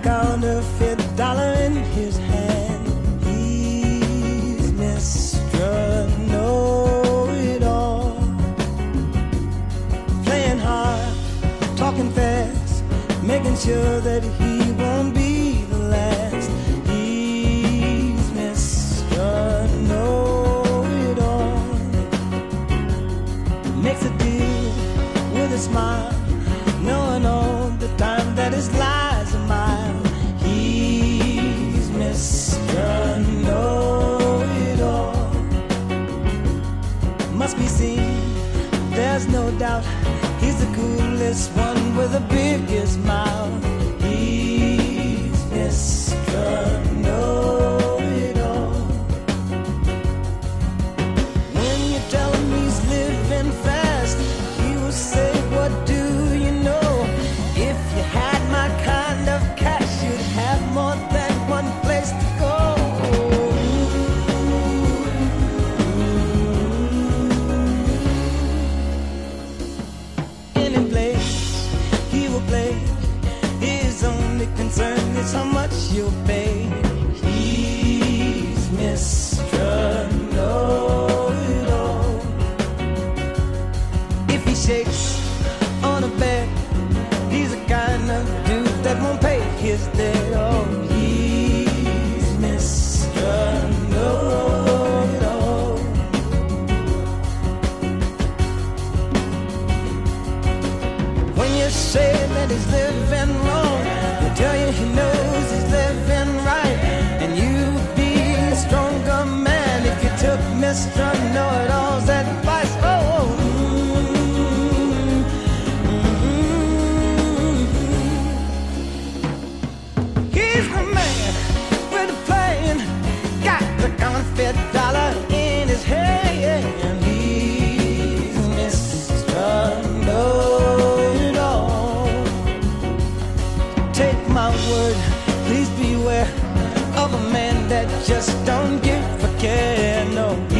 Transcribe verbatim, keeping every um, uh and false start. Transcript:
counterfeit dollar in his hand. He's Mister Know-It-All, playing hard, talking fast, making sure that he won't be the last. He's Mister Know-It-All, makes a deal with a smile, knowing all the time that his lies are mine. He's Mister Know-It-All, must be seen, there's no doubt. He's the coolest one with the biggest mouth. He's Mister Know-It-All. When you tell him he's living fast, he will say, what do you know? If you had my kind of cash, you'd have more than one place to go. Any place he will play, his only concern is how much you'll pay. He's Mister Know-It-All. If he shakes on a bed, he's the kind of dude that won't pay his debt. Oh, he's Mister Know-It-All. When you say that he's living wrong, he'll tell you he knows he's living right. And you'd be a stronger man if you took Mister Know-It-All's advice. Oh, he's the man with the plan, got the counterfeit dollar in his hand. He's Mister Know-It-All. Take my word, please beware of a man that just don't give a care. No.